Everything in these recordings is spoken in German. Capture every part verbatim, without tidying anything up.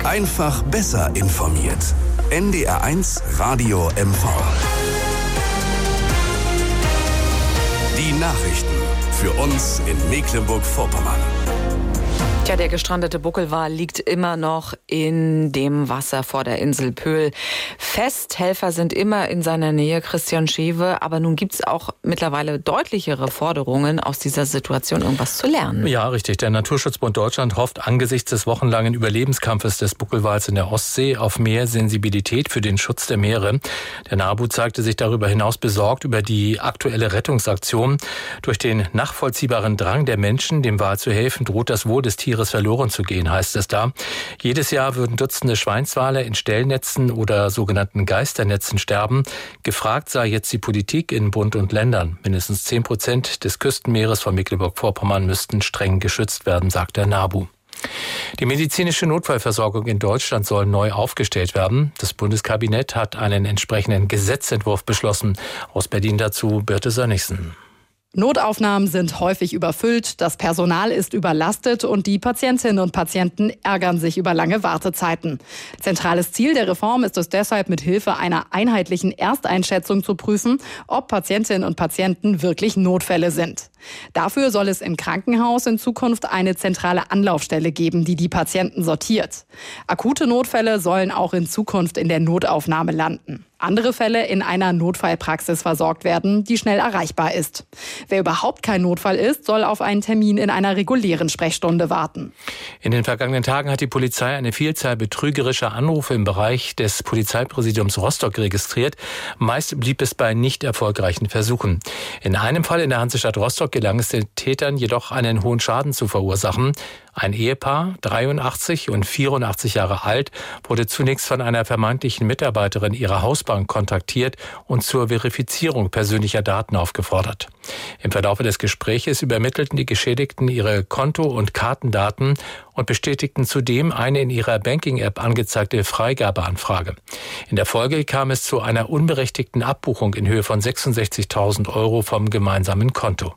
Einfach besser informiert. N D R eins Radio M V. Die Nachrichten für uns in Mecklenburg-Vorpommern. Ja, der gestrandete Buckelwal liegt immer noch in dem Wasser vor der Insel Pöhl fest. Helfer sind immer in seiner Nähe, Christian Schewe. Aber nun gibt es auch mittlerweile deutlichere Forderungen, aus dieser Situation irgendwas zu lernen. Ja, richtig. Der Naturschutzbund Deutschland hofft angesichts des wochenlangen Überlebenskampfes des Buckelwals in der Ostsee auf mehr Sensibilität für den Schutz der Meere. Der NABU zeigte sich darüber hinaus besorgt über die aktuelle Rettungsaktion. Durch den nachvollziehbaren Drang der Menschen, dem Wal zu helfen, droht das Wohl des Tieres verloren zu gehen, heißt es da. Jedes Jahr würden Dutzende Schweinswale in Stellnetzen oder sogenannten Geisternetzen sterben. Gefragt sei jetzt die Politik in Bund und Ländern. Mindestens zehn Prozent des Küstenmeeres von Mecklenburg-Vorpommern müssten streng geschützt werden, sagt der NABU. Die medizinische Notfallversorgung in Deutschland soll neu aufgestellt werden. Das Bundeskabinett hat einen entsprechenden Gesetzentwurf beschlossen. Aus Berlin dazu Birte Sönnigsen. Notaufnahmen sind häufig überfüllt, das Personal ist überlastet und die Patientinnen und Patienten ärgern sich über lange Wartezeiten. Zentrales Ziel der Reform ist es deshalb, mit Hilfe einer einheitlichen Ersteinschätzung zu prüfen, ob Patientinnen und Patienten wirklich Notfälle sind. Dafür soll es im Krankenhaus in Zukunft eine zentrale Anlaufstelle geben, die die Patienten sortiert. Akute Notfälle sollen auch in Zukunft in der Notaufnahme landen. Andere Fälle in einer Notfallpraxis versorgt werden, die schnell erreichbar ist. Wer überhaupt kein Notfall ist, soll auf einen Termin in einer regulären Sprechstunde warten. In den vergangenen Tagen hat die Polizei eine Vielzahl betrügerischer Anrufe im Bereich des Polizeipräsidiums Rostock registriert. Meist blieb es bei nicht erfolgreichen Versuchen. In einem Fall in der Hansestadt Rostock gelang es den Tätern jedoch, einen hohen Schaden zu verursachen. Ein Ehepaar, dreiundachtzig und vierundachtzig Jahre alt, wurde zunächst von einer vermeintlichen Mitarbeiterin ihrer Hausbank kontaktiert und zur Verifizierung persönlicher Daten aufgefordert. Im Verlauf des Gespräches übermittelten die Geschädigten ihre Konto- und Kartendaten und bestätigten zudem eine in ihrer Banking-App angezeigte Freigabeanfrage. In der Folge kam es zu einer unberechtigten Abbuchung in Höhe von sechsundsechzigtausend Euro vom gemeinsamen Konto.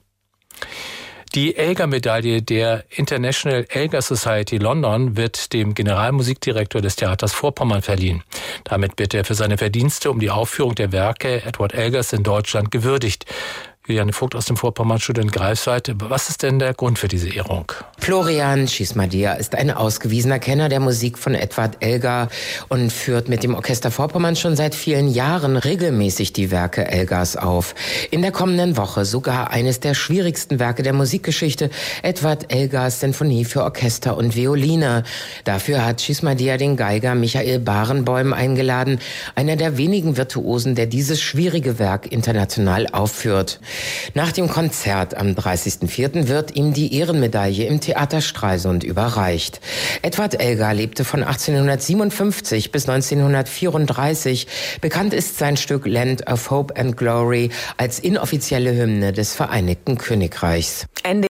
Die Elgar-Medaille der International Elgar Society London wird dem Generalmusikdirektor des Theaters Vorpommern verliehen. Damit wird er für seine Verdienste um die Aufführung der Werke Edward Elgars in Deutschland gewürdigt. Juliane Vogt aus dem Vorpommernstudio in Greifswald. Was ist denn der Grund für diese Ehrung? Florian Schismadia ist ein ausgewiesener Kenner der Musik von Edward Elgar und führt mit dem Orchester Vorpommern schon seit vielen Jahren regelmäßig die Werke Elgars auf. In der kommenden Woche sogar eines der schwierigsten Werke der Musikgeschichte, Edward Elgars Sinfonie für Orchester und Violine. Dafür hat Schismadia den Geiger Michael Barenboim eingeladen, einer der wenigen Virtuosen, der dieses schwierige Werk international aufführt. Nach dem Konzert am dreißigsten vierten wird ihm die Ehrenmedaille im Theater Stralsund überreicht. Edward Elgar lebte von achtzehnhundertsiebenundfünfzig bis neunzehnhundertvierunddreißig. Bekannt ist sein Stück Land of Hope and Glory als inoffizielle Hymne des Vereinigten Königreichs. Ende